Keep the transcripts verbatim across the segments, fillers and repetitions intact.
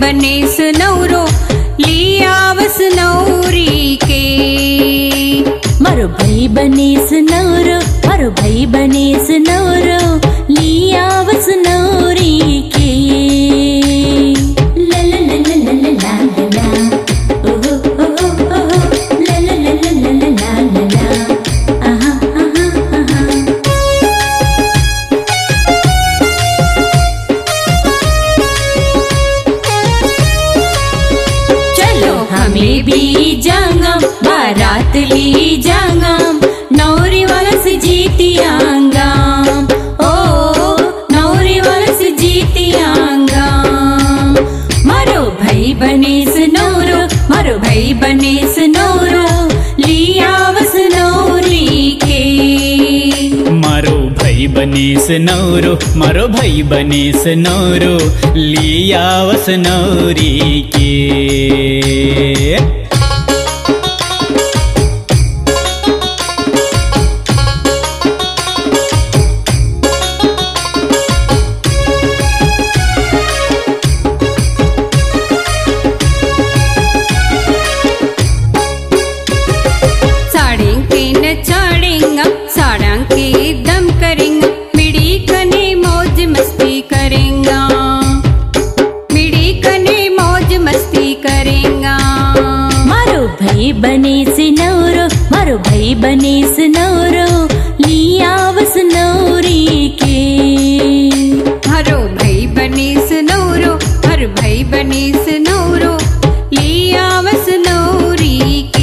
बनेस नवरो लियावस नौरी के। मारो भाई बनेस नवरो, मारो भाई बनेस नवरो लियावस नौरी के। ला ला ला ला ला ला ला ला, ओहो ओहो ओहो, ला ला ला ला ला ला ला ला, आहा आहा आहा। चलो हमें भी जांगम बारात ली जांगम, नौरी वाला से जीती आंगम, ओ नौरी वाला से जीती आंगम। मारो भाई बनेस नौरो, मारो भाई बनेस नौरो लियावस नौरी के। मारो भाई बनेस नौरो, मारो भाई बनेस नौरो लियावस नौरी के। बनेस नौरो, मारो भाई बनेस नौरो लियावस नौरी के। मारो भाई बनेस नौरो, मारो भाई बनेस नौरो लियावस नौरी के।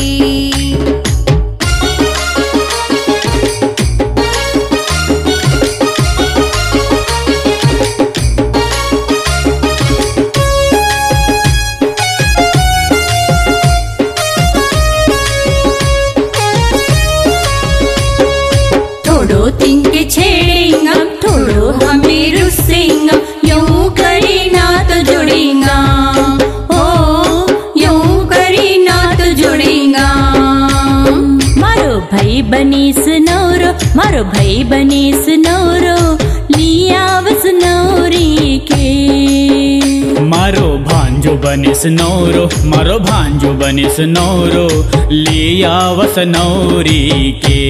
तिनके छेड़ेंगा थोड़ो हमें रुसेंगा, यूं करी ना तो जुड़ेंगा, ओ यूं करी ना तो जुड़ेंगा। मारो भाई बनेस नौरो, मारो भाई बनेस नौरो लियावस नौरी के। मारो भांजो बनेस नौरो, मारो भांजो बनेस नौरो लियावस नौरी के।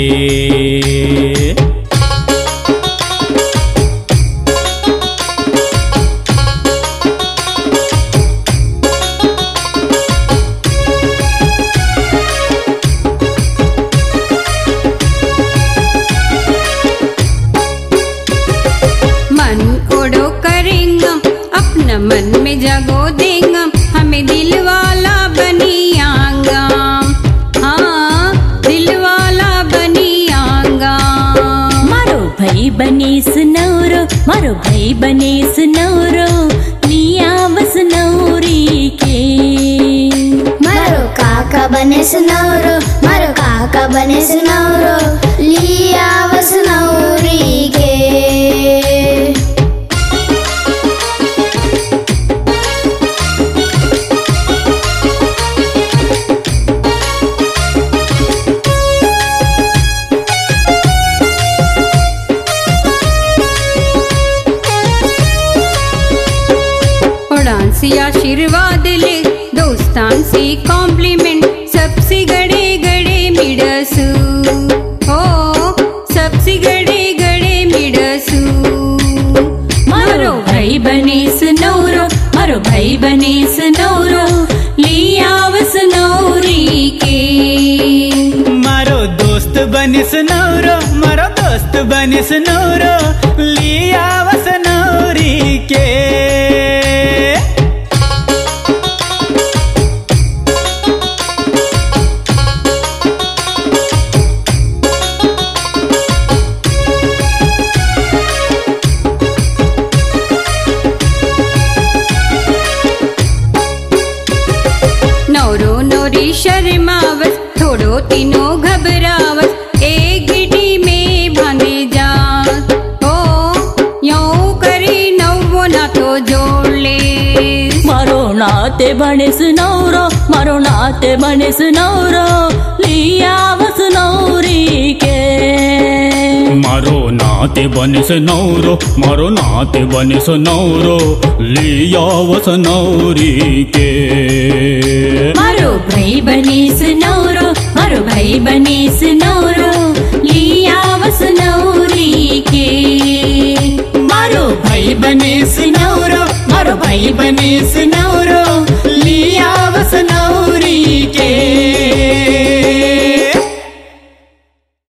मन में जगो देंगा हमें दिल वाला बनियांगा, हाँ दिल वाला बनियांगा। मारो भाई बनेस नौरो, मारो भाई बनेस नौरो लियावस नौरी के। मारो काका बनेस नौरो, मारो काका बनेस नौरो लियावस नौरी के। सी आशीर्वाद ले दोस्तान सी कॉम्प्लीमेंट, सबसे गड़े गड़े मिडसू, हो सबसे गड़े गड़े मिडसू। मारो भाई बनेस नौरो, मारो भाई बनेस नौरो लियावस नौरी के। मारो दोस्त बनेस नौरो, मारो दोस्त बनेस नौरो लियावस नौरी के। शर्मावत थोड़ो तीनों घबरावत, एक गिटी में भांगे जात, ओ यूं करी नौ ना तो जोड़ ले। मारो नाते बनेस नौरो, मारो नाते बनेस नौरो लियावस नौरी के। मारो नाते बनिस नौरो मारो नाते बनिस नौरो लिया वस नौरी के मारो भाई बनिस नौरो मारो भाई बनिस नौरो लिया वस नौरी के मारो भाई बनिस नौरो मारो भाई बनिस नौरो लिया वस नौरी के।